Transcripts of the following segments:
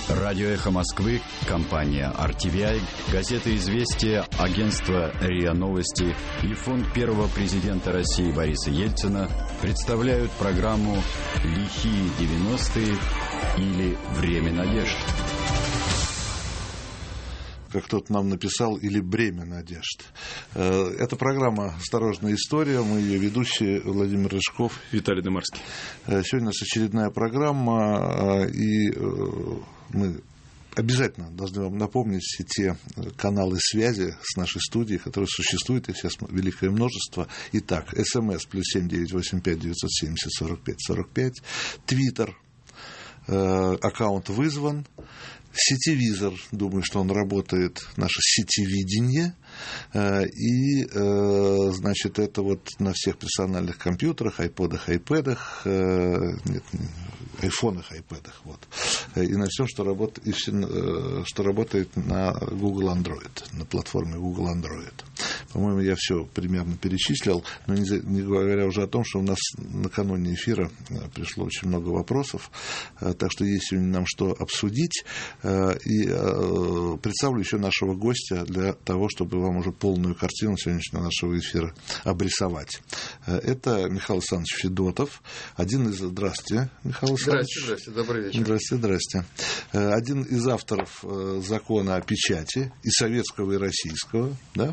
Радио «Эхо Москвы», компания RTVI, газета «Известия», агентство РИА Новости и фонд первого президента России Бориса Ельцина представляют программу «Лихие 90-е» или «Время надежд». Как кто-то нам написал, или «Бремя надежд». Это программа «Осторожная история». Мы ее ведущие Владимир Рыжков, Виталий Дымарский. Сегодня у нас очередная программа, и мы обязательно должны вам напомнить все те каналы связи с нашей студией, которые существуют, их сейчас великое множество. Итак, СМС +7 985 970 45 45, Твиттер, аккаунт вызван. Сетевизор, думаю, что он работает, наше сетевидение, и, значит, это вот на всех персональных компьютерах, айподах, айпэдах, нет, айфонах, айпэдах, вот, и на всем, что работает на Google Android, на платформе Google Android. По-моему, я все примерно перечислил, но не говоря уже о том, что у нас накануне эфира пришло очень много вопросов, так что есть сегодня нам что обсудить. И представлю еще нашего гостя для того, чтобы вам уже полную картину сегодняшнего нашего эфира обрисовать. Это Михаил Александрович Федотов, один из... Здравствуйте, Михаил Александрович. Здравствуйте, добрый вечер. Здрасте. Один из авторов закона о печати, и советского, и российского, да?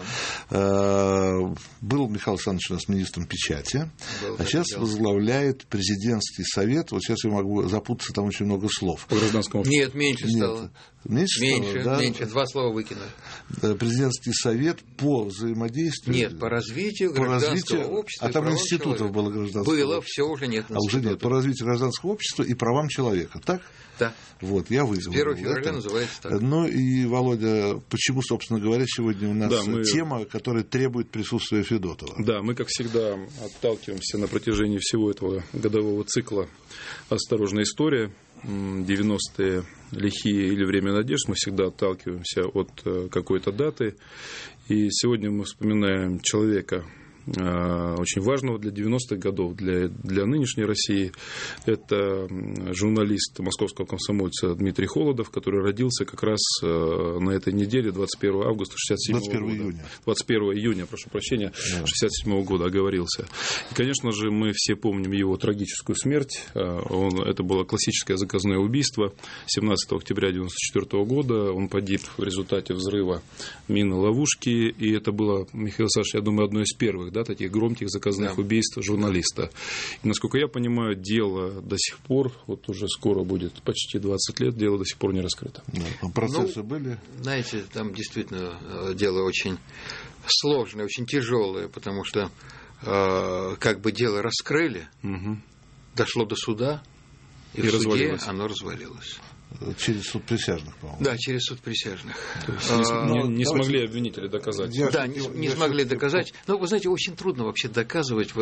Да. Был Михаил Александрович у нас министром печати, а сейчас возглавляет президентский совет. Вот сейчас я могу запутаться, там очень много слов. По гражданскому обществу. Нет, меньше стало. Меньше, да? Меньше. 2 слова выкинули. Президентский совет по взаимодействию... Нет, по развитию гражданского общества. А там институтов было гражданского было, общества. все уже нет. А уже нет. По развитию гражданского общества и правам человека, так? Да. Вот, я вызвал. 1 февраля называется так. Ну и, Володя, почему, собственно говоря, сегодня у нас тема, которая требует присутствия Федотова? Да, мы, как всегда, отталкиваемся на протяжении всего этого годового цикла «Осторожная история». 90-е лихие или время надежд, мы всегда отталкиваемся от какой-то даты. И сегодня мы вспоминаем человека, очень важного для 90-х годов, для нынешней России. Это журналист московского комсомольца Дмитрий Холодов, который родился как раз на этой неделе, 21 августа 1967 года. 21 июня, прошу прощения, 1967 года, оговорился. И, конечно же, мы все помним его трагическую смерть. Это было классическое заказное убийство 17 октября 1994 года. Он погиб в результате взрыва мины ловушки. И это было, Михаил Александрович, я думаю, одно из первых, да, таких громких заказных убийств журналиста. И, насколько я понимаю, дело до сих пор, вот уже скоро будет почти 20 лет, дело до сих пор не раскрыто. Да, процессы были? Знаете, там действительно дело очень сложное, очень тяжелое, потому что как бы дело раскрыли, дошло до суда, и в суде оно развалилось. Через суд присяжных, по-моему. Да, через суд присяжных. Не смогли обвинители доказать. Да, не смогли доказать. Но, вы знаете, очень трудно вообще доказывать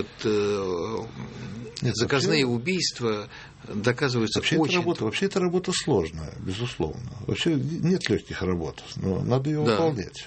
заказные убийства. Доказывается очень трудно. Вообще эта работа сложная, безусловно. Вообще нет легких работ, но надо ее выполнять.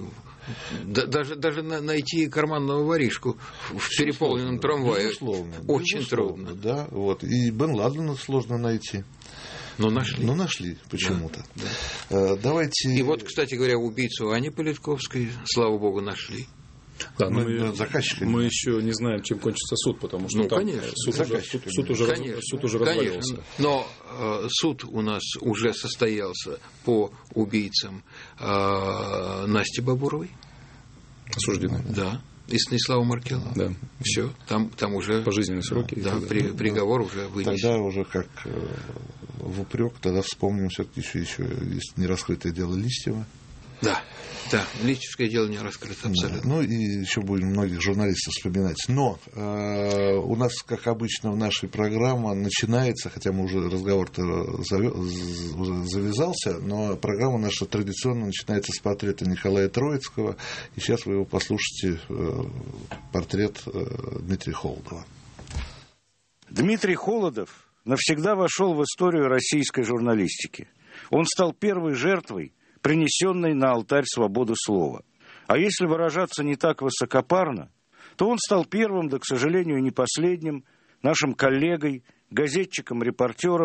Даже найти карманного воришку в переполненном трамвае очень трудно. Да, вот. И Бен Ладена сложно найти. Но нашли почему-то. Да. Давайте... И вот, кстати говоря, убийцу Ани Политковской, слава богу, нашли. Да, мы еще не знаем, чем кончится суд, потому что там суд уже развалился. Но суд у нас уже состоялся по убийцам Насти Бабуровой. Осуждены. Да. И Станислава Маркелова. Да. Все, там уже пожизненные сроки. Да, приговор уже вынесен. Тогда уже как в упрек, тогда вспомним все-таки еще есть нераскрытое дело Листьева. Да, листьевское дело не раскрыто абсолютно. Да, ну и еще будем многих журналистов вспоминать. Но у нас, как обычно, в нашей программе начинается, хотя мы уже разговор-то уже завязался, но программа наша традиционно начинается с портрета Николая Троицкого. И сейчас вы его послушаете, портрет Дмитрия Холодова. Дмитрий Холодов навсегда вошел в историю российской журналистики. Он стал первой жертвой, принесенной на алтарь свободы слова. А если выражаться не так высокопарно, то он стал первым, да, к сожалению, не последним, нашим коллегой, газетчиком, репортером,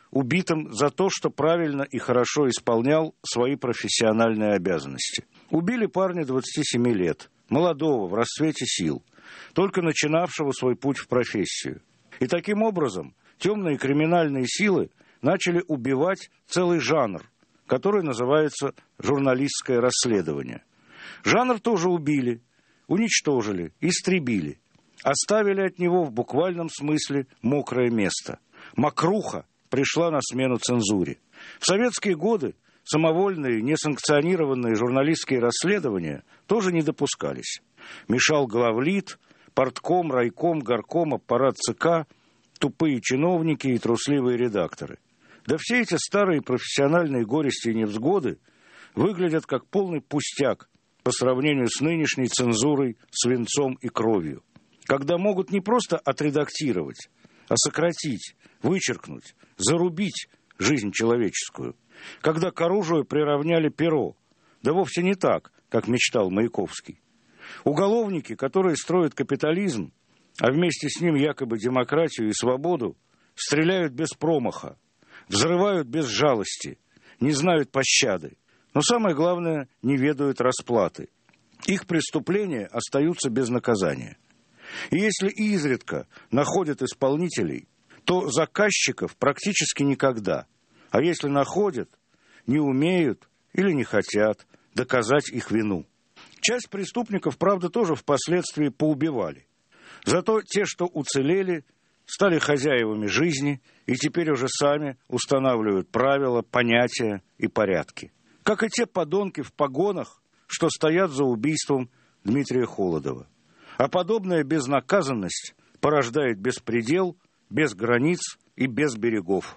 убитым за то, что правильно и хорошо исполнял свои профессиональные обязанности. Убили парня 27 лет, молодого, в расцвете сил, только начинавшего свой путь в профессию. И таким образом темные криминальные силы начали убивать целый жанр, который называется журналистское расследование. Жанр тоже убили, уничтожили, истребили. Оставили от него в буквальном смысле мокрое место. Мокруха пришла на смену цензуре. В советские годы самовольные, несанкционированные журналистские расследования тоже не допускались. Мешал главлит, партком, райком, горком, аппарат ЦК, тупые чиновники и трусливые редакторы. Да все эти старые профессиональные горести и невзгоды выглядят как полный пустяк по сравнению с нынешней цензурой, свинцом и кровью. Когда могут не просто отредактировать, а сократить, вычеркнуть, зарубить жизнь человеческую. Когда к оружию приравняли перо, да вовсе не так, как мечтал Маяковский. Уголовники, которые строят капитализм, а вместе с ним якобы демократию и свободу, стреляют без промаха, взрывают без жалости, не знают пощады. Но самое главное, не ведают расплаты. Их преступления остаются без наказания. И если изредка находят исполнителей, то заказчиков практически никогда. А если находят, не умеют или не хотят доказать их вину. Часть преступников, правда, тоже впоследствии поубивали. Зато те, что уцелели, стали хозяевами жизни и теперь уже сами устанавливают правила, понятия и порядки. Как и те подонки в погонах, что стоят за убийством Дмитрия Холодова. А подобная безнаказанность порождает беспредел, без границ и без берегов.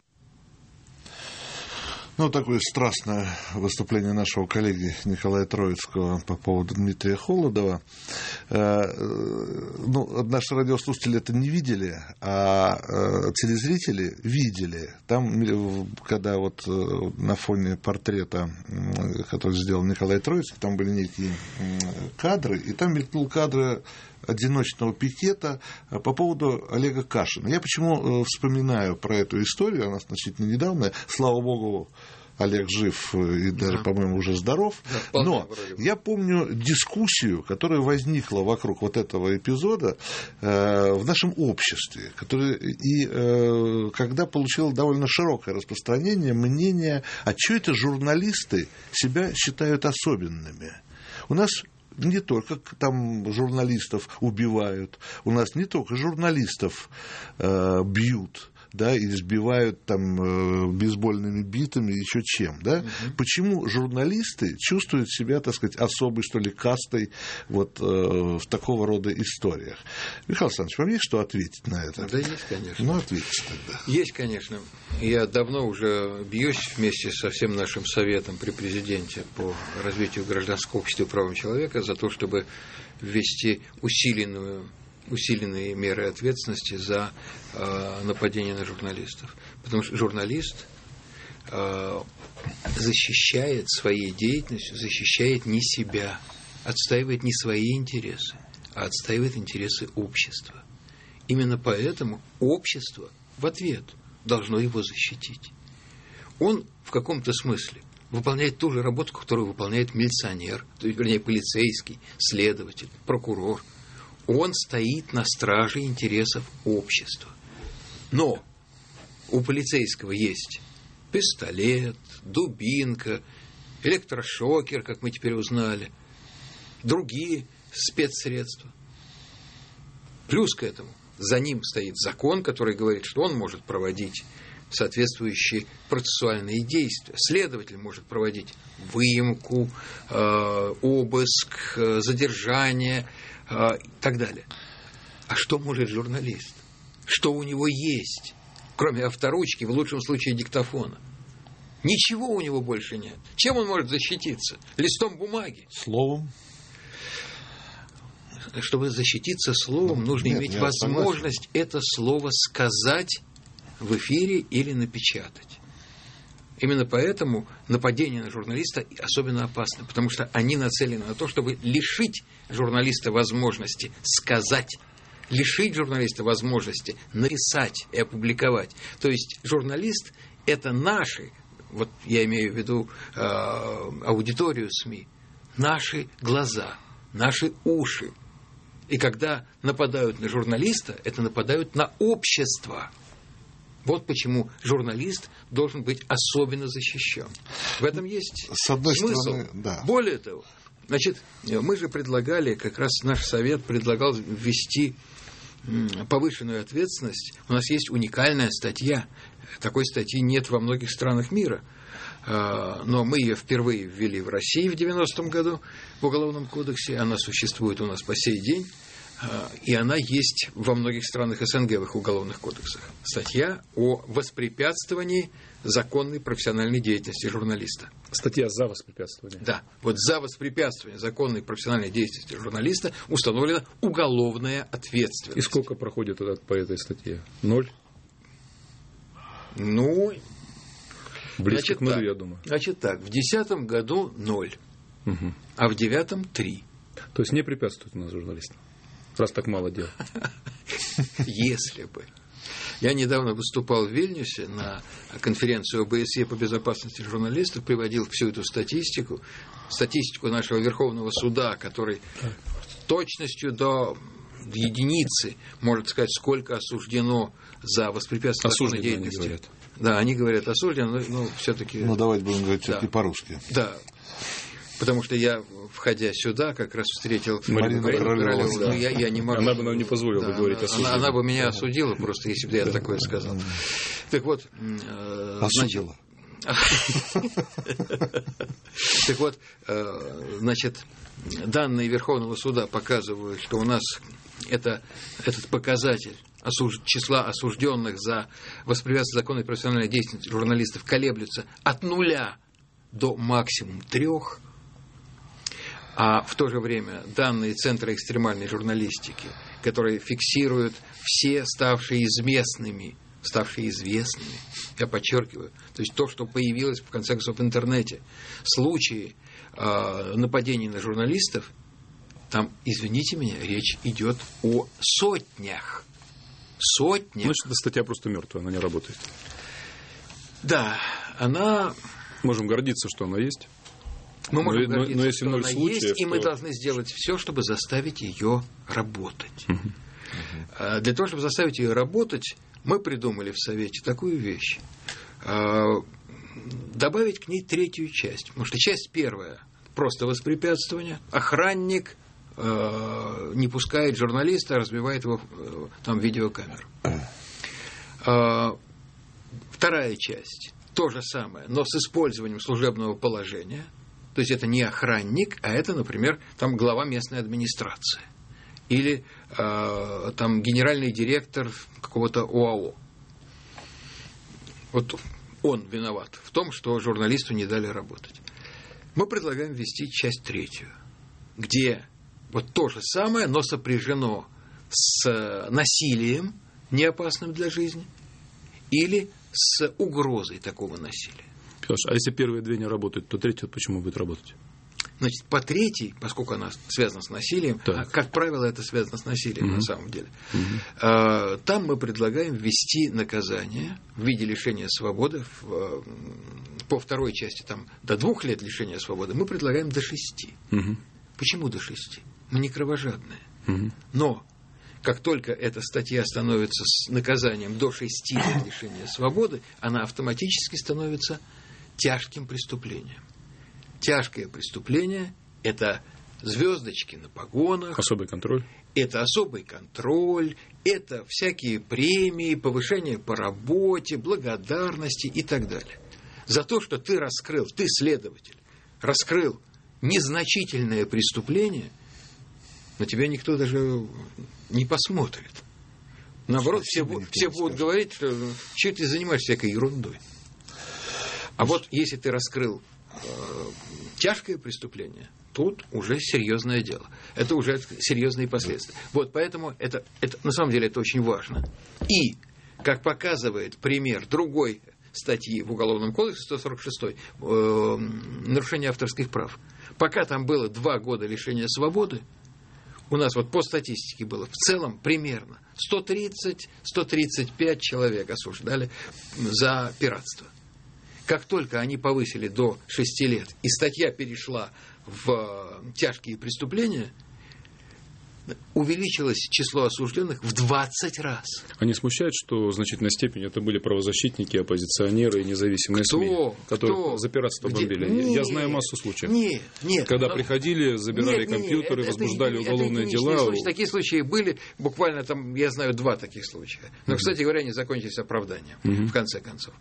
Ну, такое страстное выступление нашего коллеги Николая Троицкого по поводу Дмитрия Холодова. Ну, наши радиослушатели это не видели, а телезрители видели. Там, когда вот на фоне портрета, который сделал Николай Троицкий, там были некие кадры, и там мелькнул кадр одиночного пикета по поводу Олега Кашина. Я почему вспоминаю про эту историю, она значительно недавно, слава богу, Олег жив и даже, по-моему, уже здоров. Да, но я помню дискуссию, которая возникла вокруг вот этого эпизода в нашем обществе, когда получило довольно широкое распространение мнение, а что это журналисты себя считают особенными. У нас не только там журналистов убивают, у нас не только журналистов бьют, да, и избивают там бейсбольными битами, еще чем, да? Угу. Почему журналисты чувствуют себя, так сказать, особой, что ли, кастой вот в такого рода историях? Михаил Александрович, вам есть что ответить на это? Да есть, конечно. Ну, ответьте тогда. Есть, конечно. Я давно уже бьюсь вместе со всем нашим советом при президенте по развитию гражданского общества и правам человека за то, чтобы ввести усиленные меры ответственности за нападение на журналистов. Потому что журналист защищает своей деятельностью, защищает не себя, отстаивает не свои интересы, а отстаивает интересы общества. Именно поэтому общество в ответ должно его защитить. Он в каком-то смысле выполняет ту же работу, которую выполняет милиционер, то есть, вернее, полицейский, следователь, прокурор. Он стоит на страже интересов общества. Но у полицейского есть пистолет, дубинка, электрошокер, как мы теперь узнали, другие спецсредства. Плюс к этому за ним стоит закон, который говорит, что он может проводить соответствующие процессуальные действия. Следователь может проводить выемку, обыск, задержание и так далее. А что может журналист? Что у него есть, кроме авторучки, в лучшем случае диктофона? Ничего у него больше нет. Чем он может защититься? Листом бумаги? Словом. Чтобы защититься словом, нужно иметь возможность это слово сказать в эфире или напечатать. Именно поэтому нападение на журналиста особенно опасно, потому что они нацелены на то, чтобы лишить журналиста возможности сказать, лишить журналиста возможности написать и опубликовать. То есть журналист – это наши, вот я имею в виду аудиторию СМИ, наши глаза, наши уши. И когда нападают на журналиста, это нападают на общество. Вот почему журналист должен быть особенно защищен. В этом есть с одной смысл. Стороны, да. Более того, значит, мы же предлагали, как раз наш совет предлагал ввести повышенную ответственность. У нас есть уникальная статья. Такой статьи нет во многих странах мира. Но мы ее впервые ввели в России в 90-м году в Уголовном кодексе. Она существует у нас по сей день. И она есть во многих странах СНГ в их уголовных кодексах. Статья о воспрепятствовании законной профессиональной деятельности журналиста. Статья за воспрепятствование. Да. Вот за воспрепятствование законной профессиональной деятельности журналиста установлена уголовная ответственность. И сколько проходит по этой статье? 0? Ну, близко к нулю, я думаю. Значит так, в 2010 году 0, а в 2009 3. То есть не препятствует у нас журналистам, раз так мало дел. Если бы. Я недавно выступал в Вильнюсе на конференции ОБСЕ по безопасности журналистов, приводил всю эту статистику нашего Верховного суда, который точностью до единицы может сказать, сколько осуждено за воспрепятствование законной деятельности. Они говорят. Да, они говорят осуждено, но все-таки. Ну, давайте будем говорить все-таки по-русски. Да. Потому что я, входя сюда, как раз встретил Марину Королеву. Да. Я не могу. Она бы нам не позволила бы говорить осужденно. Она бы меня осудила, просто если бы я такое сказал. Так вот. Осудила. Так вот, значит, данные Верховного суда показывают, что у нас этот показатель числа осужденных за воспрепятствование законной профессиональной деятельности журналистов колеблется от 0 до максимум 3, а в то же время данные Центра экстремальной журналистики, которые фиксируют все ставшие известными, я подчеркиваю, то есть то, что появилось в конце концов в интернете, случаи нападений на журналистов, там, извините меня, речь идет о сотнях. Значит, эта статья просто мертвая, она не работает. Да, она. Можем гордиться, что она есть. Мы можем гордиться, но если что 0 она случаев, есть, и мы должны сделать все, чтобы заставить ее работать. Для того, чтобы заставить ее работать, мы придумали в Совете такую вещь. Добавить к ней 3-ю часть. Потому что часть 1 просто воспрепятствование. Охранник не пускает журналиста, разбивает его там видеокамеру. 2-я часть. То же самое, но с использованием служебного положения. То есть это не охранник, а это, например, там глава местной администрации. Или там генеральный директор какого-то ОАО. Вот он виноват в том, что журналисту не дали работать. Мы предлагаем ввести часть 3, где вот то же самое, но сопряжено с насилием, неопасным для жизни, или с угрозой такого насилия. А если первые 2 не работают, то 3-я почему будет работать? Значит, по 3-й, поскольку она связана с насилием, как правило, это связано с насилием на самом деле, там мы предлагаем ввести наказание в виде лишения свободы, по 2-й части там, до 2 лет лишения свободы, мы предлагаем до 6. Почему до 6? Мы не кровожадные. Но как только эта статья становится с наказанием до 6 лет лишения свободы, она автоматически становится тяжким преступлением. Тяжкое преступление – это звездочки на погонах. Особый контроль. Это особый контроль, это всякие премии, повышение по работе, благодарности и так далее. За то, что ты раскрыл, ты следователь, раскрыл незначительное преступление, на тебя никто даже не посмотрит. Наоборот, все будут говорить, что ты занимаешься всякой ерундой. А вот если ты раскрыл тяжкое преступление, тут уже серьезное дело. Это уже серьезные последствия. Вот поэтому это на самом деле это очень важно. И, как показывает пример другой статьи в Уголовном кодексе, 146 нарушение авторских прав, пока там было 2 года лишения свободы, у нас вот по статистике было в целом примерно 130-135 человек осуждали за пиратство. Как только они повысили до 6 лет, и статья перешла в тяжкие преступления, увеличилось число осужденных в 20 раз. А не смущает, что в значительной степени это были правозащитники, оппозиционеры и независимые СМИ, которые за пиратство бомбили? Нет, я знаю массу случаев. Нет. Когда приходили, забирали компьютеры, возбуждали уголовные дела. Такие случаи были, буквально там, я знаю, 2 таких случая. Но, кстати говоря, они закончились оправданием, в конце концов.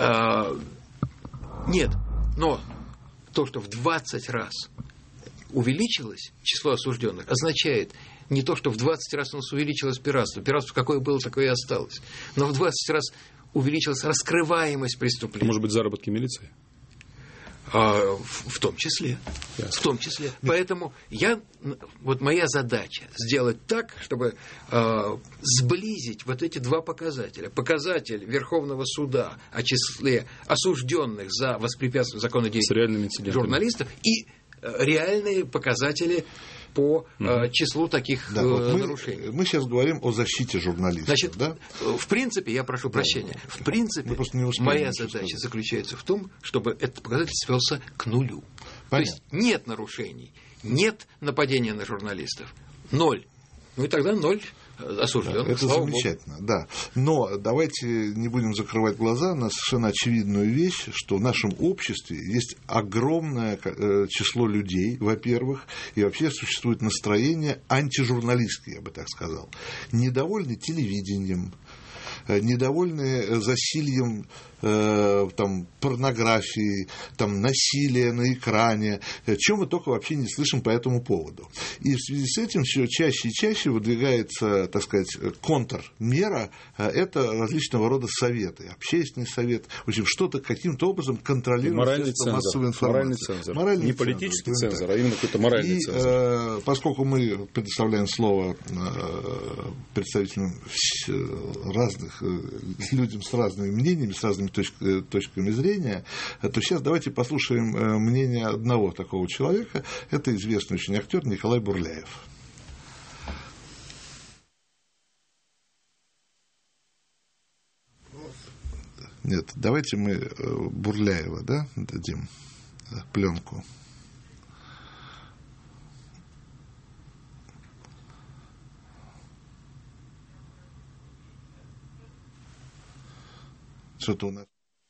Нет, но то, что в 20 раз увеличилось число осужденных, означает не то, что в 20 раз у нас увеличилось пиратство. Пиратство какое было, такое и осталось. Но в 20 раз увеличилась раскрываемость преступлений. Может быть, заработки милиции? В том числе. Ясно. В том числе. Поэтому моя задача сделать так, чтобы сблизить вот эти 2 показателя. Показатель Верховного суда о числе осужденных за воспрепятствование законодействия журналистов и реальные показатели по числу таких нарушений. Мы сейчас говорим о защите журналистов. Значит, да? В принципе, я прошу прощения, в принципе, моя задача заключается в том, чтобы этот показатель свелся к нулю. Понятно. То есть нет нарушений, нет нападения на журналистов. 0. Ну и тогда 0 осужденных. Это замечательно, да. Но давайте не будем закрывать глаза на совершенно очевидную вещь, что в нашем обществе есть огромное число людей, во-первых, и вообще существует настроение антижурналистское, я бы так сказал. Недовольны телевидением, недовольны засильем порнографии, насилия на экране, чем мы только вообще не слышим по этому поводу. И в связи с этим все чаще и чаще выдвигается, так сказать, контрмера, это различного рода советы, общественный совет, в общем, что-то каким-то образом контролирует средства массовой информации. Моральный цензор. Не политический цензор, а именно какой-то моральный цензор. Поскольку мы предоставляем слово представителям разных, людям с разными мнениями, с разными точками зрения, то сейчас давайте послушаем мнение одного такого человека. Это известный очень актер Николай Бурляев. Нет, давайте мы Бурляева, дадим пленку. Что-то у нас.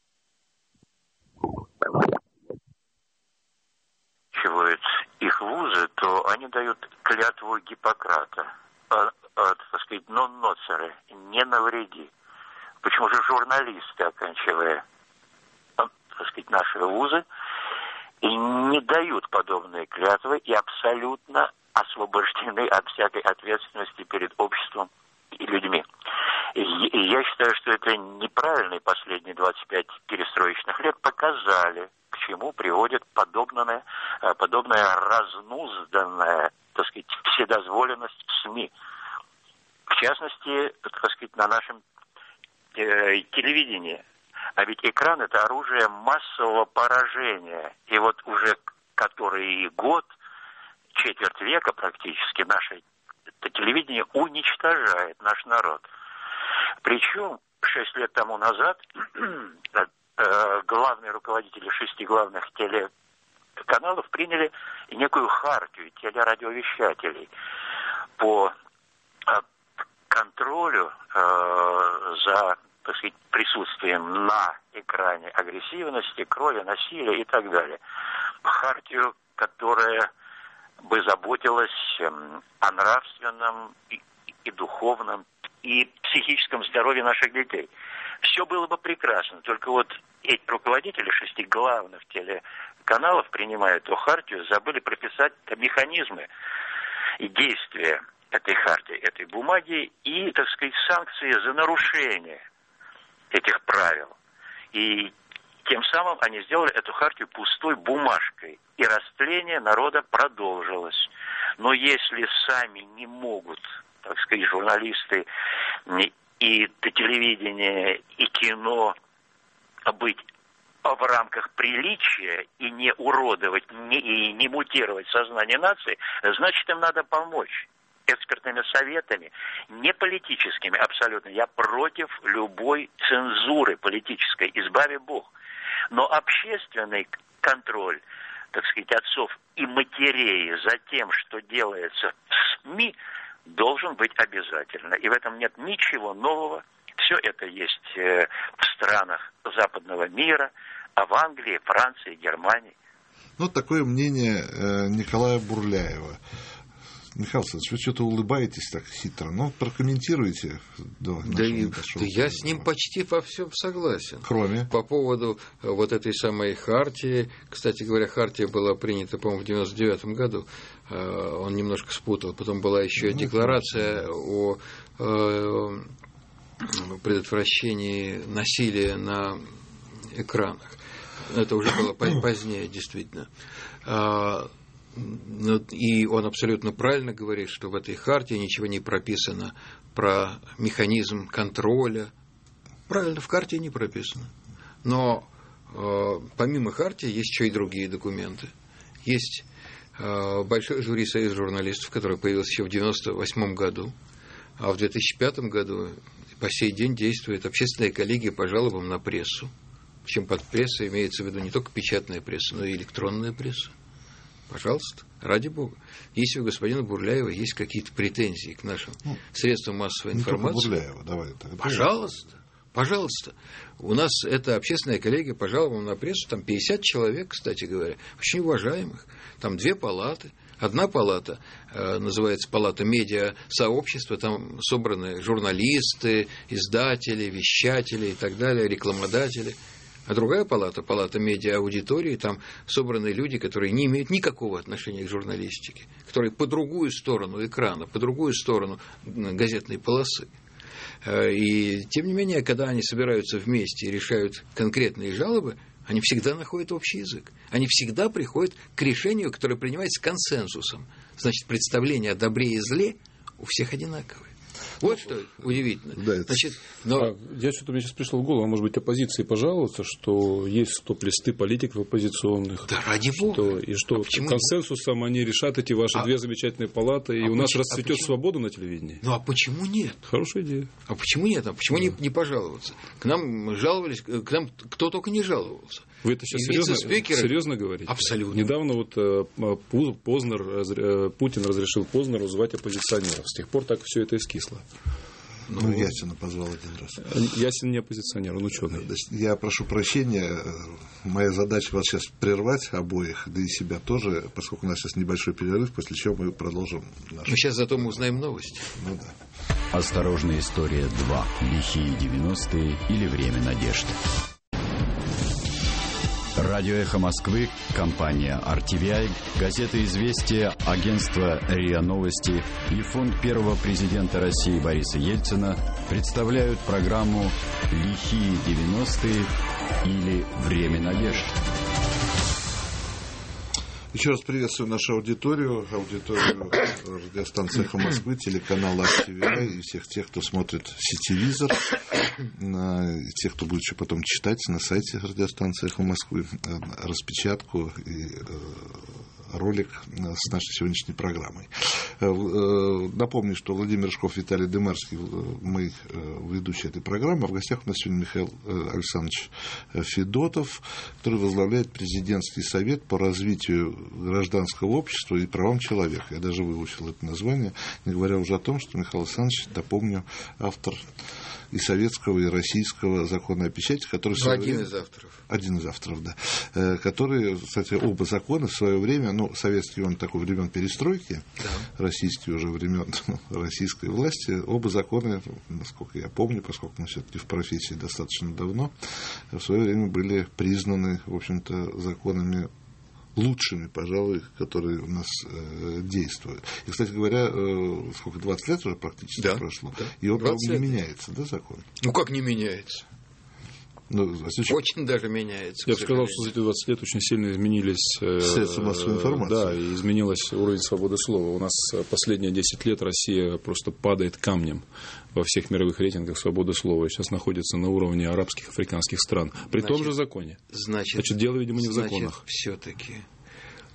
Их вузы, то они дают клятву Гиппократа, так сказать, non nocere, не навреди. Почему же журналисты, оканчивая, так сказать, наши вузы, и не дают подобные клятвы и абсолютно освобождены от всякой ответственности перед обществом и людьми. И я считаю, что это неправильно, и последние 25 перестроечных лет показали, к чему приводит подобная разнузданная, так сказать, вседозволенность в СМИ. В частности, так сказать, на нашем телевидении. А ведь экран – это оружие массового поражения. И вот уже который год, четверть века практически, наше телевидение уничтожает наш народ. Причем 6 лет тому назад главные руководители 6 главных телеканалов приняли некую хартию телерадиовещателей по контролю за, так сказать, присутствием на экране агрессивности, крови, насилия и так далее. Хартию, которая бы заботилась о нравственном и духовном и психическом здоровье наших детей. Все было бы прекрасно, только вот эти руководители 6 главных телеканалов, принимая эту хартию, забыли прописать механизмы и действия этой хартии, этой бумаги и, так сказать, санкции за нарушение этих правил. И тем самым они сделали эту хартию пустой бумажкой, и растление народа продолжилось. Но если сами не могут, так сказать, журналисты и телевидение, и кино быть в рамках приличия и не уродовать, и не мутировать сознание нации, значит, им надо помочь. экспертными советами, не политическими абсолютно. Я против любой цензуры политической, избави Бог. Но общественный контроль, так сказать, отцов и матерей за тем, что делается в СМИ, должен быть обязательно. И в этом нет ничего нового. Все это есть в странах западного мира, а в Англии, Франции, Германии. Ну, такое мнение Николая Бурляева. Михаил Александрович, вы что-то улыбаетесь так хитро. Ну, прокомментируйте. Я с ним почти во всем согласен. Кроме? По поводу вот этой самой хартии. Кстати говоря, хартия была принята, по-моему, в 1999 году. Он немножко спутал. Потом была еще декларация о предотвращении насилия на экранах. Это уже было позднее, действительно. И он абсолютно правильно говорит, что в этой хартии ничего не прописано про механизм контроля. Правильно, в хартии не прописано. Но помимо хартии есть еще и другие документы. Есть большой жюри Союза журналистов, который появился еще в 1998 году, а в 2005 году по сей день действует общественная коллегия по жалобам на прессу. Причем под прессой имеется в виду не только печатная пресса, но и электронная пресса. Пожалуйста, ради бога. Если у господина Бурляева есть какие-то претензии к нашим средствам массовой информации, Бурляева, давай, пожалуйста. У нас это общественная коллегия по жалобам на прессу, там 50 человек, кстати говоря, очень уважаемых. Там 2 палаты. Одна палата называется палата медиа-сообщества, там собраны журналисты, издатели, вещатели и так далее, рекламодатели. А другая палата, палата медиа-аудитории, там собраны люди, которые не имеют никакого отношения к журналистике, которые по другую сторону экрана, по другую сторону газетной полосы. И тем не менее, когда они собираются вместе и решают конкретные жалобы, они всегда находят общий язык. Они всегда приходят к решению, которое принимается консенсусом. Значит, представление о добре и зле у всех одинаковое. Вот что удивительно. Да, значит, я что-то мне сейчас пришло в голову, может быть, оппозиции пожаловаться, что есть стоп-листы политиков оппозиционных. Да ради бога. И что консенсусом они решат эти ваши 2 замечательные палаты, и у нас расцветет свобода на телевидении. Ну а почему нет? Хорошая идея. А почему нет? А почему не пожаловаться? К нам жаловались, к нам кто только не жаловался. Вы это сейчас серьезно говорите? Абсолютно. Недавно Путин разрешил Познеру звать оппозиционеров. С тех пор так все это и скисло. Ну, Ясина позвал один раз. Ясин не оппозиционер, он ученый. Я прошу прощения, моя задача вас сейчас прервать обоих, да и себя тоже, поскольку у нас сейчас небольшой перерыв, после чего мы продолжим наш... Ну, сейчас зато мы узнаем новости. Ну да. Осторожная история 2. Лихие 90-е или время надежды. Радио «Эхо Москвы», компания RTVI, газета «Известия», агентство РИА Новости и фонд первого президента России Бориса Ельцина представляют программу «Лихие 90-е» или «Время надежды». Еще раз приветствую нашу аудиторию радиостанции «Эхо Москвы», телеканала RTVI и всех тех, кто смотрит сетевизор, тех, кто будет еще потом читать на сайте радиостанции «Эхо Москвы» распечатку и ролик с нашей сегодняшней программой. Напомню, что Владимир Рыжков, Виталий Дымарский, мы ведущие этой программы. А в гостях у нас сегодня Михаил Александрович Федотов, который возглавляет президентский совет по развитию гражданского общества и правам человека. Я даже выучил это название, не говоря уже о том, что Михаил Александрович, напомню, автор и советского, и российского закона о печати, который... Один из авторов. Один из авторов, да. Которые, кстати, оба закона в свое время, советский он такой времен перестройки, да. Российский уже времен российской власти, оба закона, насколько я помню, поскольку мы все-таки в профессии достаточно давно, в свое время были признаны, в общем-то, законами лучшими, пожалуй, которые у нас действуют. И, кстати говоря, 20 лет уже практически прошло, да. И он, по-моему, не меняется, да, закон? Ну, как не меняется? Очень даже меняется. Я бы сказал, что за эти 20 лет очень сильно изменились средства массовой информации. Да, и изменился уровень свободы слова. У нас последние 10 лет Россия просто падает камнем во всех мировых рейтингах свободы слова. И сейчас находится на уровне арабских, африканских стран. При том же законе. Значит, дело, видимо, не в законах. Все-таки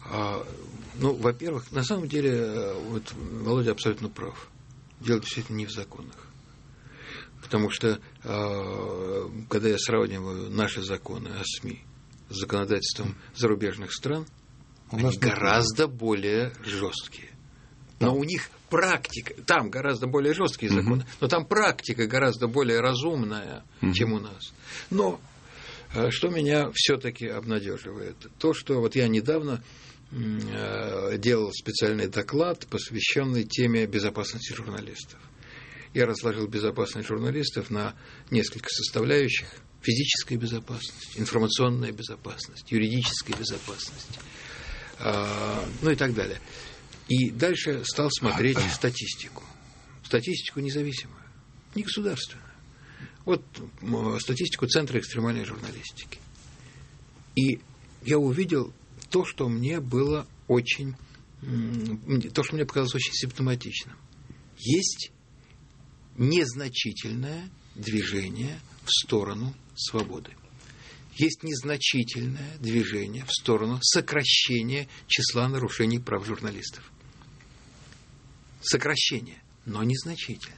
Ну, во-первых, на самом деле, вот Володя абсолютно прав. Дело действительно не в законах. Потому что, когда я сравниваю наши законы о СМИ с законодательством зарубежных стран, они гораздо более жесткие. Но у них практика, там гораздо более жесткие законы, но там практика гораздо более разумная, чем у нас. Но что меня все-таки обнадеживает? То, что вот я недавно делал специальный доклад, посвященный теме безопасности журналистов. Я разложил безопасность журналистов на несколько составляющих: физическая безопасность, информационная безопасность, юридическая безопасность, ну и так далее. И дальше стал смотреть статистику. Статистику независимую, не государственную. Вот статистику Центра экстремальной журналистики. И я увидел то, что мне было очень... то, что мне показалось очень симптоматичным. Есть незначительное движение в сторону свободы. Есть незначительное движение в сторону сокращения числа нарушений прав журналистов. Сокращение, но незначительное.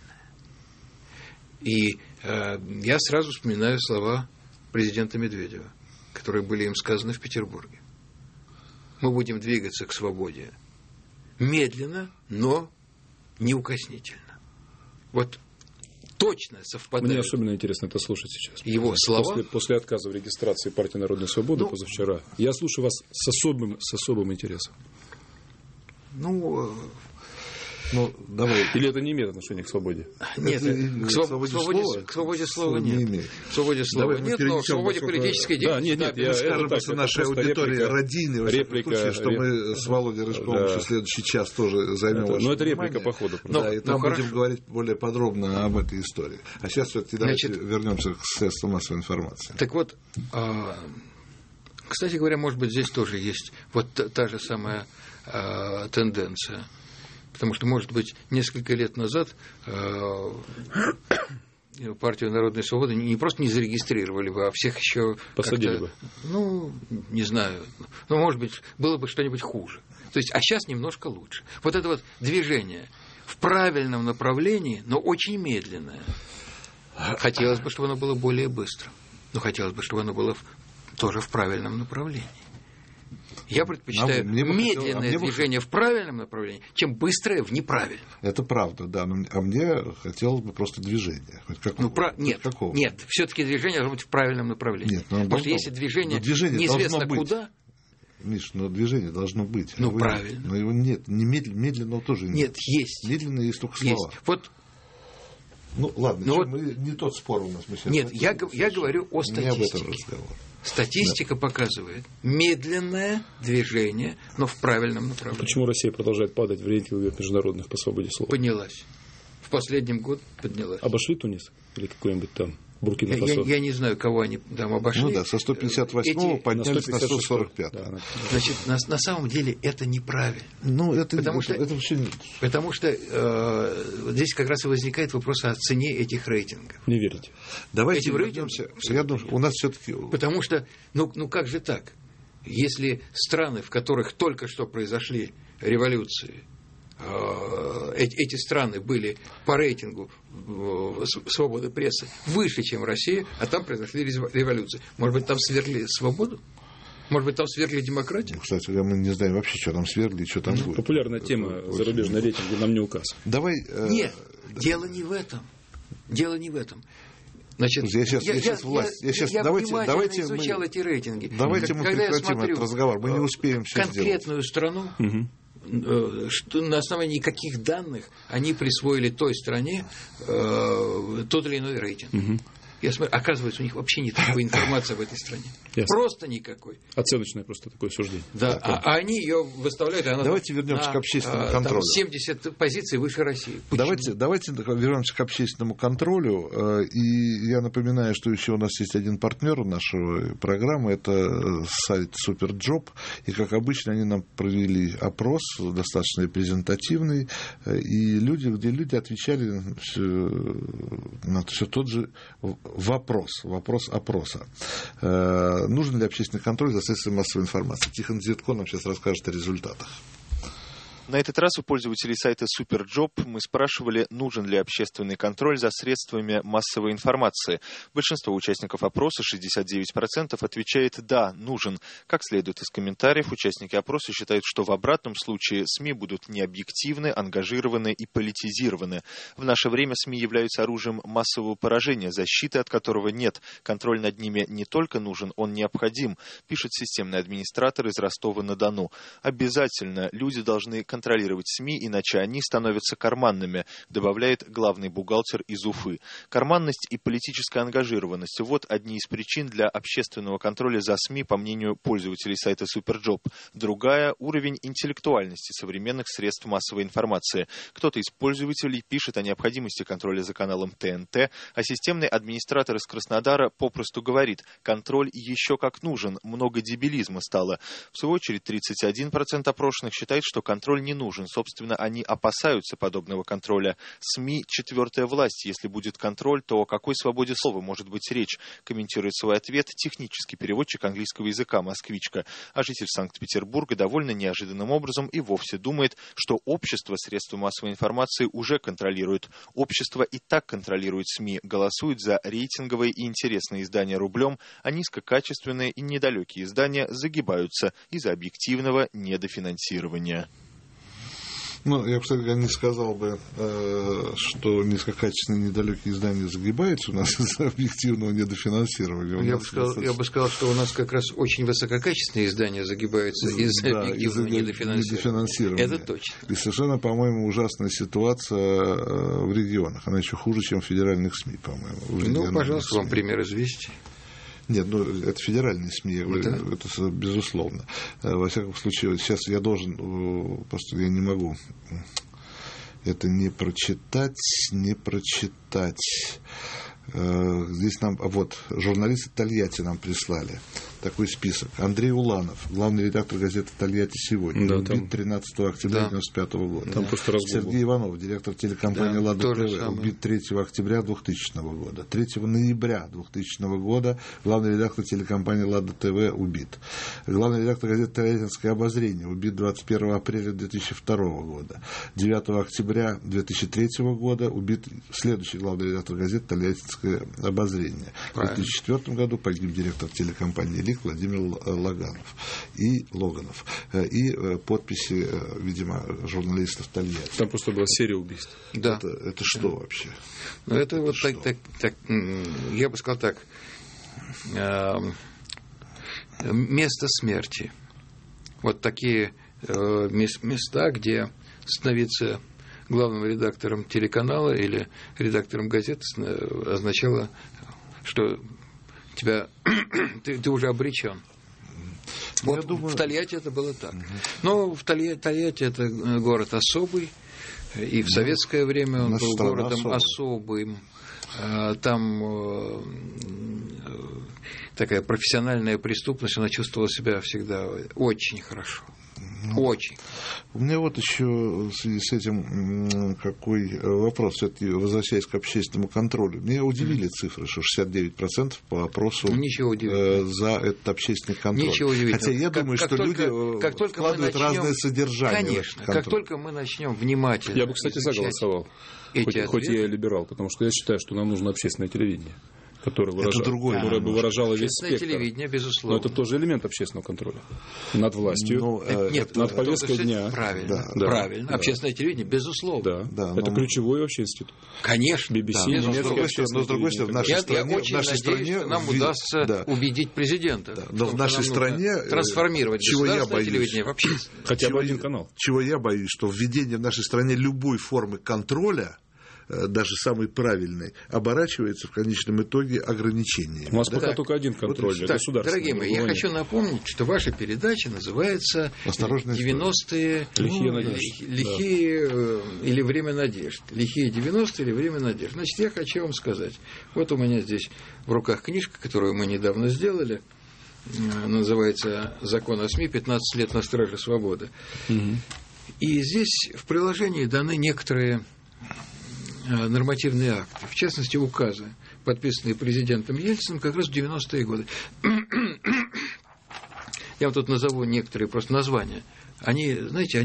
И я сразу вспоминаю слова президента Медведева, которые были им сказаны в Петербурге. Мы будем двигаться к свободе медленно, но неукоснительно. Вот точно совпадает. Мне особенно интересно это слушать сейчас. Его слова. После отказа в регистрации партии Народной Свободы позавчера. Я слушаю вас с особым интересом. Давай. Или это не имеет отношения к свободе? Нет, к свободе слова нет. К свободе слова нет, но к свободе политической деятельности. Да, нет, скажем просто нашей аудитории родины, реплика, что мы с Володей Рыжковым еще следующий час тоже займем ваше внимание. Но это реплика по ходу. Да, и там будем говорить более подробно об этой истории. А сейчас все-таки давайте вернемся к средствам массовой информации. Так вот, кстати говоря, может быть, здесь тоже есть вот та же самая тенденция. Потому что, может быть, несколько лет назад партию Народной Свободы не просто не зарегистрировали бы, а всех еще посадили бы. Не знаю. Может быть, было бы что-нибудь хуже. То есть, а сейчас немножко лучше. Вот это вот движение в правильном направлении, но очень медленное. Хотелось бы, чтобы оно было более быстрым. Но хотелось бы, чтобы оно было тоже в правильном направлении. Я предпочитаю медленное движение в правильном направлении, чем быстрое в неправильном. Это правда, да. А мне хотелось бы просто движения. Нет, все-таки движение должно быть в правильном направлении. Потому что если движение неизвестно куда... Миш, движение должно быть. Правильно. Но его нет. Медленного тоже нет. Нет, есть. Медленно есть только слова. Вот. Ладно, мы не тот спор у нас. Мы сейчас нет, я говорю о статистике. Статистика показывает медленное движение, но в правильном направлении. Почему Россия продолжает падать в рейтинге международных по свободе слова? Поднялась. В последнем году поднялась. Обошли Тунис? Или какой-нибудь там Буркина-Фасо? Я не знаю, кого они там обошли. Со 158-го поднялись на 145. Да. Значит, на самом деле это неправильно. Потому что здесь как раз и возникает вопрос о цене этих рейтингов. Не верите? Давайте вернемся. Я думаю, у нас все-таки... Потому что, как же так? Если страны, в которых только что произошли революции, эти страны были по рейтингу свободы прессы выше, чем Россия, а там произошли революции. Может быть, там свергли свободу? Может быть, там свергли демократию? Кстати, мы не знаем вообще, что там свергли и что там будет. Популярная тема зарубежной рейтинги нам не указ. Нет, дело не в этом. Значит, я внимательно изучал эти рейтинги. Давайте мы прекратим этот разговор. Мы не успеем все сделать. Конкретную страну, что на основании каких данных они присвоили той стране тот или иной рейтинг. Я смотрю, оказывается, у них вообще нет такой информации об этой стране. Ясно. Просто никакой. Оценочное просто такое суждение. Да, а они ее выставляют. Давайте вернемся к общественному контролю. 70 позиций выше России. Давайте вернемся к общественному контролю. И я напоминаю, что еще у нас есть один партнер нашей программы. Это сайт Суперджоп. И, как обычно, они нам провели опрос, достаточно репрезентативный. И люди отвечали на все тот же вопрос опроса. Нужен ли общественный контроль за средствами массовой информации? Тихон Зитко нам сейчас расскажет о результатах. На этот раз у пользователей сайта Superjob мы спрашивали, нужен ли общественный контроль за средствами массовой информации. Большинство участников опроса, 69%, отвечает «да, нужен». Как следует из комментариев, участники опроса считают, что в обратном случае СМИ будут необъективны, ангажированы и политизированы. В наше время СМИ являются оружием массового поражения, защиты от которого нет. Контроль над ними не только нужен, он необходим, пишет системный администратор из Ростова-на-Дону. Обязательно люди должны контролировать СМИ, иначе они становятся карманными, добавляет главный бухгалтер из Уфы. Карманность и политическая ангажированность – вот одни из причин для общественного контроля за СМИ, по мнению пользователей сайта Superjob. Другая – уровень интеллектуальности современных средств массовой информации. Кто-то из пользователей пишет о необходимости контроля за каналом ТНТ, а системный администратор из Краснодара попросту говорит: контроль еще как нужен, много дебилизма стало. В свою очередь 31% опрошенных считает, что контроль не нужен. Собственно, они опасаются подобного контроля. СМИ – четвертая власть. Если будет контроль, то о какой свободе слова может быть речь? Комментирует свой ответ технический переводчик английского языка «Москвичка». А житель Санкт-Петербурга довольно неожиданным образом и вовсе думает, что общество средства массовой информации уже контролирует. Общество и так контролирует СМИ, голосует за рейтинговые и интересные издания рублем, а низкокачественные и недалекие издания загибаются из-за объективного недофинансирования. Ну, я, кстати, не сказал бы, что низкокачественные недалекие издания загибаются у нас из-за объективного недофинансирования. Я бы сказал, что у нас как раз очень высококачественные издания загибаются из-за объективного недофинансирования. Это точно. И совершенно, по-моему, ужасная ситуация в регионах. Она еще хуже, чем в федеральных СМИ, по-моему. Ну, пожалуйста, вам пример известий. Нет, ну это федеральные СМИ, это безусловно. Во всяком случае, сейчас я должен, просто я не могу это не прочитать. Здесь нам, вот, журналисты Тольятти нам прислали такой список. Андрей Уланов, главный редактор газеты «Тольятти сегодня», да, убит 13 октября 1995 года. Там просто Сергей Иванов, директор телекомпании «Лада ТВ», убит 3 октября 2000 года. 3 ноября 2000 года главный редактор телекомпании «Лада ТВ» убит. Главный редактор газеты «Тольяттинское обозрение» убит 21 апреля 2002 года. 9 октября 2003 года убит следующий главный редактор газеты «Тольяттинское обозрение». В 2004 году погиб директор телекомпании «Лик» Владимир Логанов. И подписи, видимо, журналистов Тольятти. Там просто была серия убийств. Да. Это что вообще? Ну, это вот так, я бы сказал так, место смерти. Вот такие места, где становиться главным редактором телеканала или редактором газеты означало, что ты уже обречен. Вот в Тольятти это было так. Но в Тольятти это город особый, и в советское время он был городом особым. Там такая профессиональная преступность, она чувствовала себя всегда очень хорошо. Очень. У меня вот еще в связи с этим какой вопрос, все-таки возвращаясь к общественному контролю. Меня удивили цифры, что 69% по опросу за этот общественный контроль. Ничего удивительного. Хотя я думаю, что люди вкладывают разное содержание. Конечно, как только мы начнем внимательно. Я бы, кстати, заголосовал, хоть я и либерал, потому что я считаю, что нам нужно общественное телевидение, которое бы выражало весь спектр. Телевидение, безусловно. Но это тоже элемент общественного контроля над властью, над повесткой дня. Правильно. Правильно. Общественное телевидение, безусловно. Это ключевой вообще институт. Конечно. BBC, но с другой стороны, в нашей стране... Я очень надеюсь, что нам удастся убедить президента. Но в нашей стране... Трансформировать государственное телевидение в общественное. Хотя бы один канал. Чего я боюсь, что введение в нашей стране любой формы контроля, даже самый правильный, оборачивается в конечном итоге ограничениями. У нас пока только один контроль для государства. Дорогие мои, я хочу напомнить, что ваша передача называется «90-е лихие или время надежд». «Лихие 90-е или время надежд». Значит, я хочу вам сказать, вот у меня здесь в руках книжка, которую мы недавно сделали, называется «Закон о СМИ. 15 лет на страже свободы». И здесь в приложении даны некоторые нормативные акты, в частности, указы подписанные президентом Ельциным как раз в 90-е годы. Я вот тут назову некоторые просто названия. Они, знаете,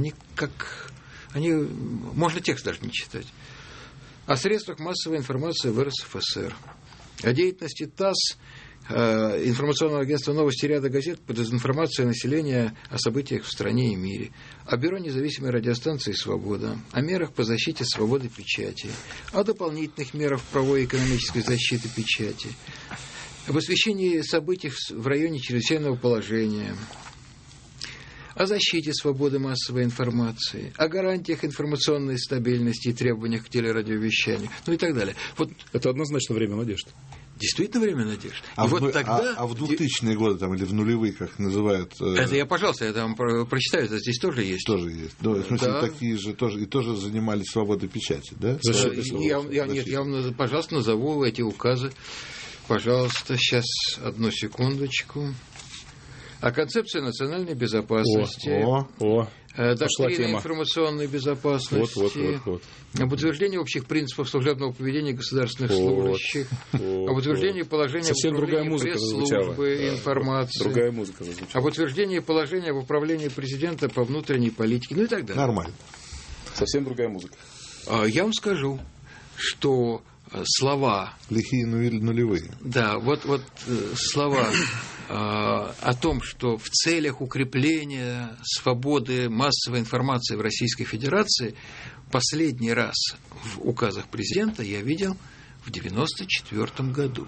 можно текст даже не читать. О средствах массовой информации в РСФСР, о деятельности ТАСС, информационного агентства «Новости» ряда газет по дезинформации населения о событиях в стране и мире, о Бюро независимой радиостанции «Свобода», о мерах по защите свободы печати, о дополнительных мерах правовой и экономической защиты печати, об освещении событий в районе чрезвычайного положения, о защите свободы массовой информации, о гарантиях информационной стабильности и требованиях к телерадиовещанию, ну и так далее. Вот это однозначно время надежды. Действительно время надежды. А в 2000-е годы там, или в нулевые, как называют... Это я, пожалуйста, я там прочитаю, это здесь тоже есть. Тоже есть. Да, в смысле, да. Такие же тоже, и тоже занимались свободой печати, да? Нет, я вам, пожалуйста, назову эти указы. Пожалуйста, сейчас, одну секундочку. О концепции национальной безопасности. Доктрина информационной безопасности. Вот. Об утверждении общих принципов служебного поведения государственных служащих. Об утверждении положения совсем об управлении пресс-службы информации. Другая музыка зазвучала. Об утверждении положения об управлении президента по внутренней политике. Ну и так далее. Нормально. Совсем другая музыка. Я вам скажу, что слова... Лихие нулевые. Да, вот слова о том, что в целях укрепления свободы массовой информации в Российской Федерации последний раз в указах президента я видел в 1994 году.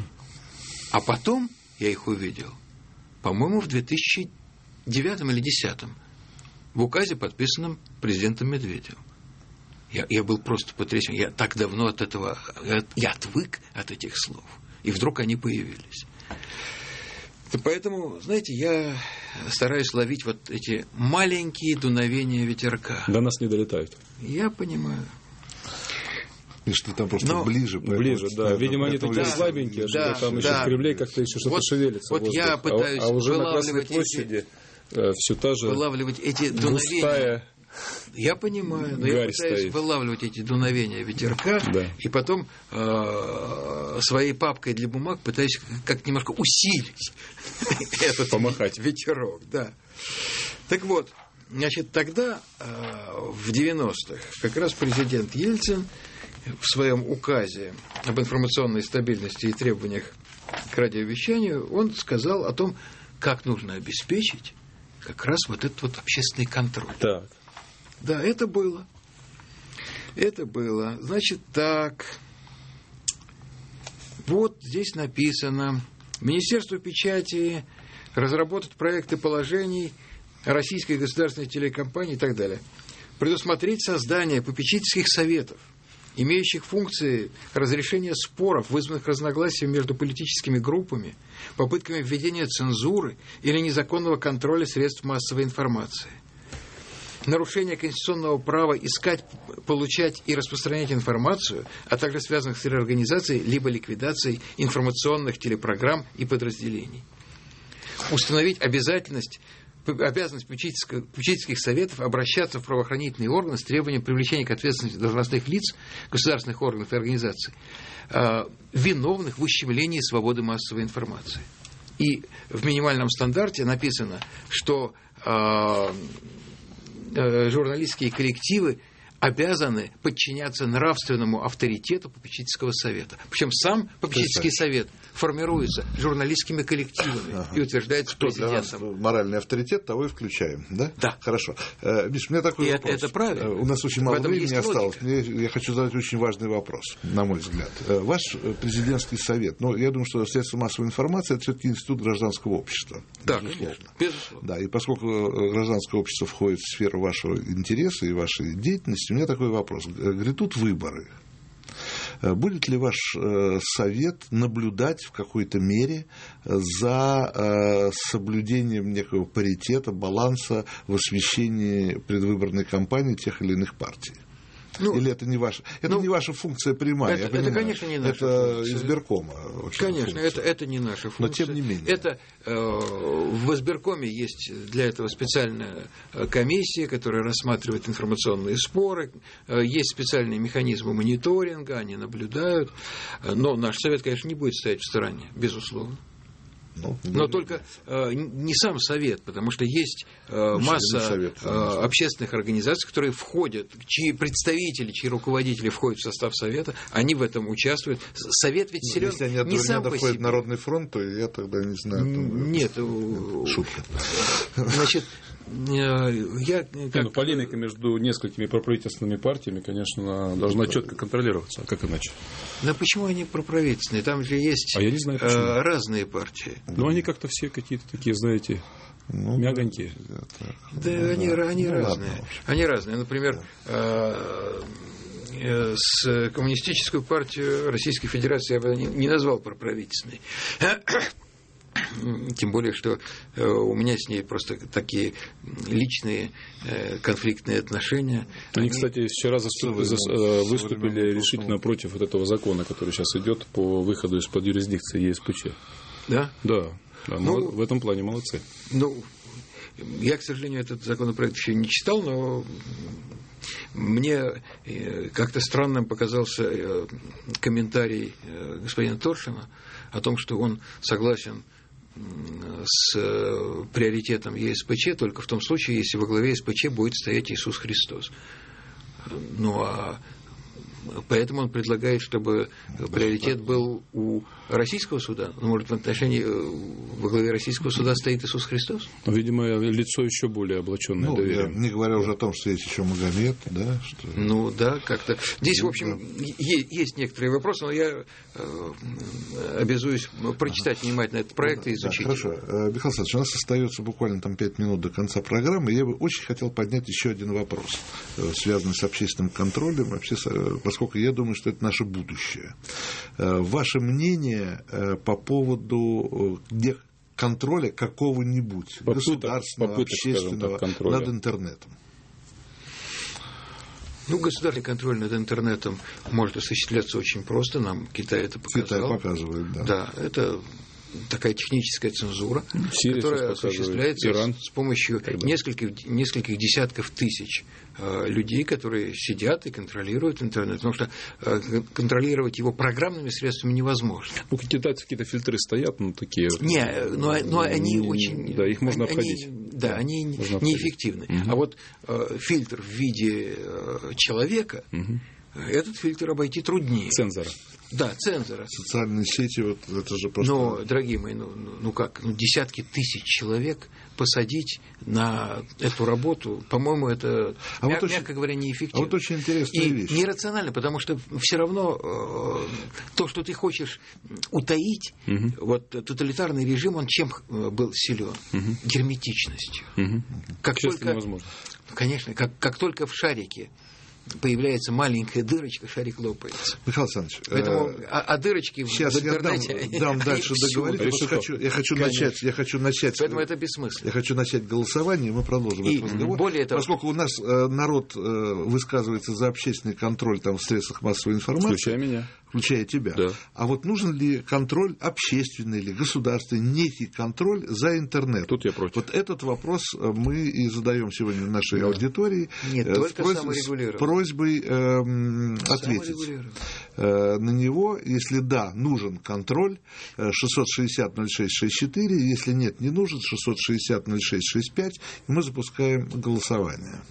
А потом я их увидел, по-моему, в 2009 или 2010 в указе, подписанном президентом Медведевым. Я был просто потрясен. Я так давно от этого... Я отвык от этих слов. И вдруг они появились. Поэтому, знаете, я стараюсь ловить вот эти маленькие дуновения ветерка. До нас не долетают. Я понимаю. И что там просто ближе. Ближе, да. Видимо, они такие слабенькие, что там еще в Кремле как-то еще что-то шевелится. Вот я пытаюсь уже на Красной площади все та же вылавливать эти дуновения. Я понимаю, но я пытаюсь вылавливать эти дуновения ветерка, и потом своей папкой для бумаг пытаюсь как немножко усилить этот ветерок. Да. Так вот, значит, тогда, в 90-х, как раз президент Ельцин в своем указе об информационной стабильности и требованиях к радиовещанию, он сказал о том, как нужно обеспечить как раз вот этот вот общественный контроль. Так. Да, это было. Это было. Значит, так. Вот здесь написано. Министерство печати разработать проекты положений российской государственной телекомпании и так далее. Предусмотреть создание попечительских советов, имеющих функции разрешения споров, вызванных разногласиями между политическими группами, попытками введения цензуры или незаконного контроля средств массовой информации. Нарушение конституционного права искать, получать и распространять информацию, а также связанных с реорганизацией либо ликвидацией информационных телепрограмм и подразделений. Установить обязанность попечительских советов обращаться в правоохранительные органы с требованием привлечения к ответственности должностных лиц, государственных органов и организаций, виновных в ущемлении свободы массовой информации. И в минимальном стандарте написано, что журналистские коллективы обязаны подчиняться нравственному авторитету попечительского совета. Причем сам попечительский совет формируется журналистскими коллективами и утверждается президентом. Моральный авторитет, того и включаем, да? Да. Хорошо. Миш, у меня такой вопрос. Это правильно. У нас очень мало времени осталось. Я хочу задать очень важный вопрос, на мой взгляд. Ваш президентский совет, я думаю, что средства массовой информации – это все-таки институт гражданского общества. Да, безусловно. Да, и поскольку гражданское общество входит в сферу вашего интереса и вашей деятельности, у меня такой вопрос. Грядут выборы. Будет ли ваш совет наблюдать в какой-то мере за соблюдением некого паритета, баланса в освещении предвыборной кампании тех или иных партий? Или это не ваша? Это не ваша функция прямая. Это, конечно, не наша функция. Это избиркома. Конечно, это не наша функция. Но тем не менее. Это в избиркоме есть для этого специальная комиссия, которая рассматривает информационные споры. Есть специальные механизмы мониторинга, они наблюдают. Но наш совет, конечно, не будет стоять в стороне, безусловно. Но только не сам совет, потому что есть масса общественных организаций, которые входят, чьи представители, чьи руководители входят в состав совета, они в этом участвуют. Совет ведь силен не сам по себе. Если входит Народный фронт, то я тогда не знаю. Нет. Шутка. Значит, полемика между несколькими проправительственными партиями, конечно, должна четко контролироваться. А как иначе? Да почему они проправительственные? Там же есть я не знаю, разные партии. Ну, они как-то все какие-то такие, знаете, мягонькие. Да, они разные. Они разные. Например, с коммунистическую партию Российской Федерации я бы не назвал проправительственной. Тем более, что у меня с ней просто такие личные конфликтные отношения. Они, кстати, вчера выступили решительно против вот этого закона, который сейчас идет по выходу из-под юрисдикции ЕСПЧ. Да? Да. В этом плане молодцы. Я, к сожалению, этот законопроект еще не читал, но мне как-то странным показался комментарий господина Торшина о том, что он согласен с приоритетом ЕСПЧ только в том случае, если во главе ЕСПЧ будет стоять Иисус Христос. Поэтому он предлагает, чтобы приоритет был у российского суда. Может, в отношении во главе российского суда стоит Иисус Христос? Видимо, лицо еще более облаченное доверием. Не говоря уже о том, что есть еще Магомед, да? Да, как-то. Здесь, в общем, есть некоторые вопросы, но я обязуюсь прочитать внимательно этот проект и изучить. Хорошо. Михаил Александрович, у нас остается буквально 5 минут до конца программы, и я бы очень хотел поднять еще один вопрос, связанный с общественным контролем, вообще, поскольку я думаю, что это наше будущее. Ваше мнение по поводу контроля какого-нибудь государственного, общественного над интернетом? Государственный контроль над интернетом может осуществляться очень просто. Нам Китай это показал. Китай показывает, да. Да, это такая техническая цензура, которая осуществляется с помощью нескольких десятков тысяч людей, которые сидят и контролируют интернет. Потому что контролировать его программными средствами невозможно. У китайцев какие-то фильтры стоят, такие. Но они очень. Да, их можно обходить. Они неэффективны. А вот фильтр в виде человека, этот фильтр обойти труднее. Цензора. Да, цензора. Социальные сети, это же просто... Но, дорогие мои, десятки тысяч человек посадить на эту работу, по-моему, это, мягко говоря, неэффективно. А вот очень интересная вещь. Нерационально, потому что все равно то, что ты хочешь утаить, тоталитарный режим, он чем был силен? Герметичностью. Невозможно. Конечно, как только в шарике появляется маленькая дырочка, шарик лопается. Михаил Александрович, поэтому, дырочки сейчас в интернете... я дам дальше договорить. Я хочу начать... Поэтому это бессмысленно. Я хочу начать голосование, и мы продолжим этот разговор. Более того, поскольку у нас народ высказывается за общественный контроль в средствах массовой информации... Включая тебя. Да. А вот нужен ли контроль общественный или государственный, некий контроль за интернет? Тут я против. Вот этот вопрос мы и задаем сегодня нашей аудитории. С просьбой ответить на него. Если да, нужен контроль, 660-06-64. Если нет, не нужен, 660-06-65. И мы запускаем голосование.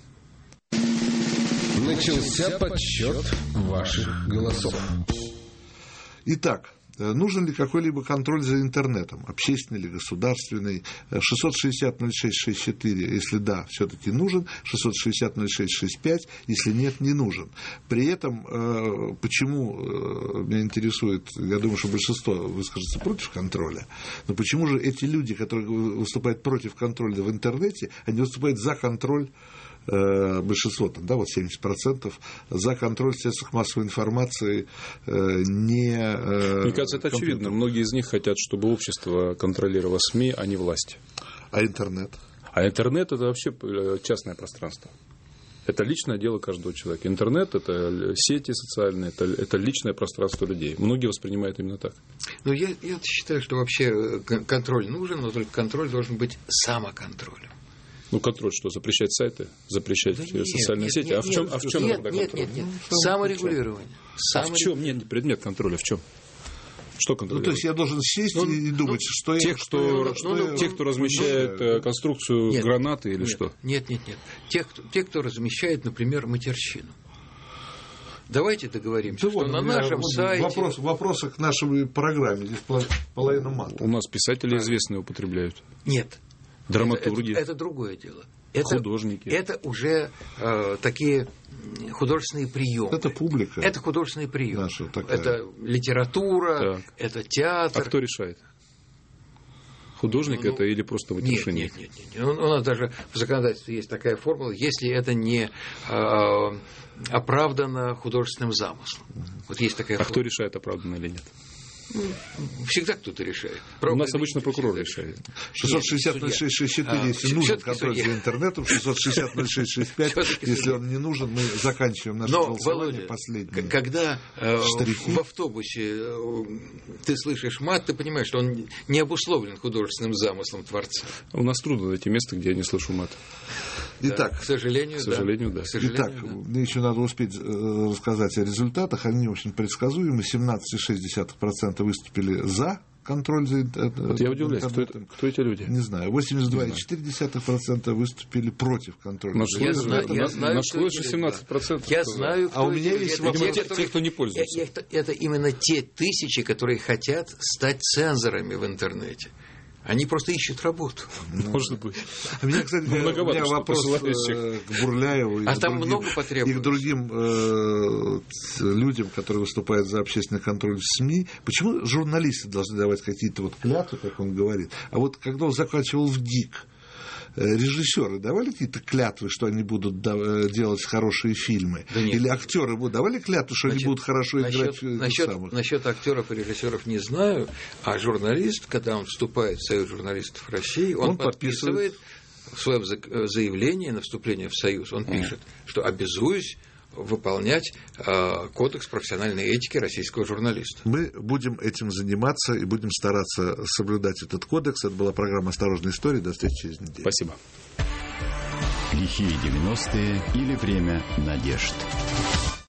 Начался подсчет ваших голосов. Итак, нужен ли какой-либо контроль за интернетом, общественный или государственный? 660-06-64, если да, все-таки нужен, 660-06-65, если нет, не нужен. При этом, почему меня интересует, я думаю, что большинство выскажется против контроля, но почему же эти люди, которые выступают против контроля в интернете, они выступают за контроль, большинство, 70% за контроль в средствах массовой информации не... Мне кажется, это очевидно. Многие из них хотят, чтобы общество контролировало СМИ, а не власть. А интернет? А интернет – это вообще частное пространство. Это личное дело каждого человека. Интернет – это сети социальные, это личное пространство людей. Многие воспринимают именно так. Ну, я считаю, что вообще контроль нужен, но только контроль должен быть самоконтролем. Ну, контроль что? Запрещать сайты? Запрещать социальные сети? А в чем тогда контроль? Нет. Саморегулирование. А в чем? Нет, предмет контроля в чем? Что контролировать? То есть я должен сесть и думать, что те, кто размещает конструкцию гранаты или что? Нет. Те, кто размещает, например, матерщину. Давайте договоримся, что на нашем сайте... Вопросы к нашей программе. Здесь половина мата. У нас писатели известные употребляют. Нет. Драматурги. Это другое дело. Художники. Это уже такие художественные приемы. Это публика. Это художественный прием. Такая. Это литература, это театр. А кто решает? Художник это или просто матершинник? Нет. У нас даже в законодательстве есть такая формула, если это не оправдано художественным замыслом. Вот есть такая формула. Кто решает, оправдано или нет? Всегда кто-то решает. У нас обычно прокурор решает. 660-06-64, если нужен контроль за интернетом, 660-06-65, если он не нужен, мы заканчиваем наше голосование последнее. Когда в автобусе ты слышишь мат, ты понимаешь, что он не обусловлен художественным замыслом творца. У нас трудно найти место, где я не слышу мат. Итак, да, к сожалению, да. Итак, мне еще надо успеть рассказать о результатах. Они очень предсказуемы. 17,6% выступили за контроль за интернетом. Вот я удивляюсь, кто эти люди? Не знаю. 82,4% выступили против контроля. Нашлось же 17%. Я знаю, а у меня есть вопрос. Те, кто не пользуется. Это именно те тысячи, которые хотят стать цензорами в интернете. Они просто ищут работу. Может быть. У меня, кстати, вопрос к Бурляеву и к другим людям, которые выступают за общественный контроль в СМИ. Почему журналисты должны давать какие-то клятвы, как он говорит? А вот когда он заканчивал в ГИК, режиссеры давали какие-то клятвы, что они будут делать хорошие фильмы? Да или актеры давали клятву, что они будут хорошо играть? Насчет актеров и режиссеров не знаю, а журналист, когда он вступает в Союз журналистов России, он подписывает в своем заявлении на вступление в Союз, он пишет, что обязуюсь выполнять кодекс профессиональной этики российского журналиста. Мы будем этим заниматься и будем стараться соблюдать этот кодекс. Это была программа «Осторожная история». До встречи через неделю. Спасибо. Лихие 90-е или время надежд.